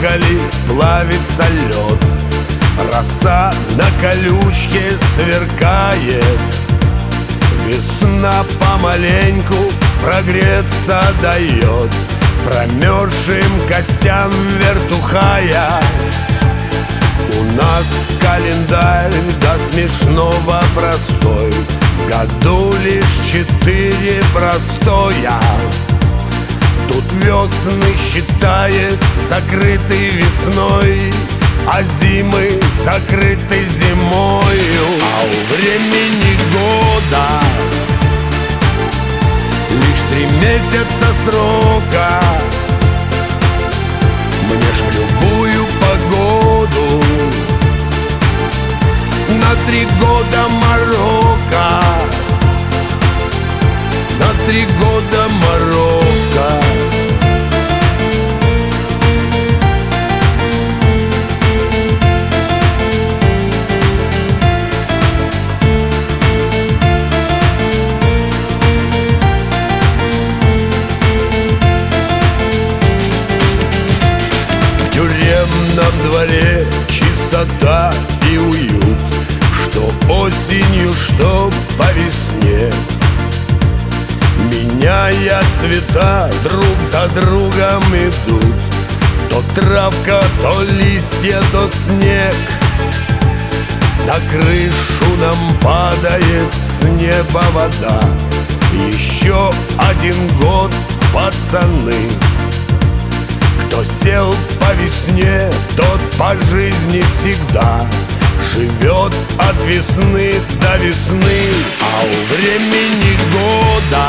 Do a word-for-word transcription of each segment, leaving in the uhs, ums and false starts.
Приехали, плавится лед, роса на колючке сверкает. Весна помаленьку прогреться дает, промерзшим костям вертухая. У нас календарь до смешного простой, в году лишь четыре простоя. Тут весны считает закрытой весной, а зимы закрыты зимою. А у времени года лишь три месяца срока. Мне ж в любую погоду на три года Марокко, на три года Марокко. В тюремном дворе чистота и уют, что осенью, что по весне. Меняя цвета, друг за другом идут, то травка, то листья, то снег. На крышу нам падает с неба вода. Еще один год, пацаны. Кто сел по весне, тот по жизни всегда живет от весны до весны. А у времени года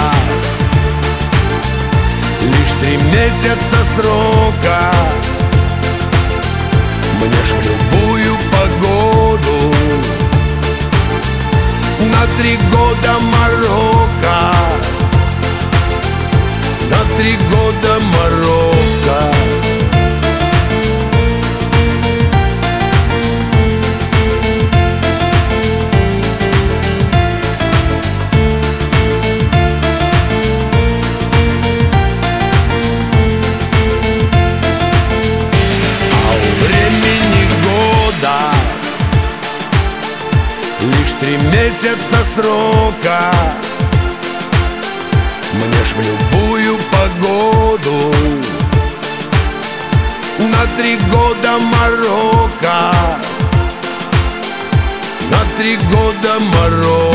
лишь три месяца срока. Мне ж в любую погоду на три года Марокко, на три года Марокко. Лишь три месяца срока. Мне ж в любую погоду на три года Марокко, на три года Марокко.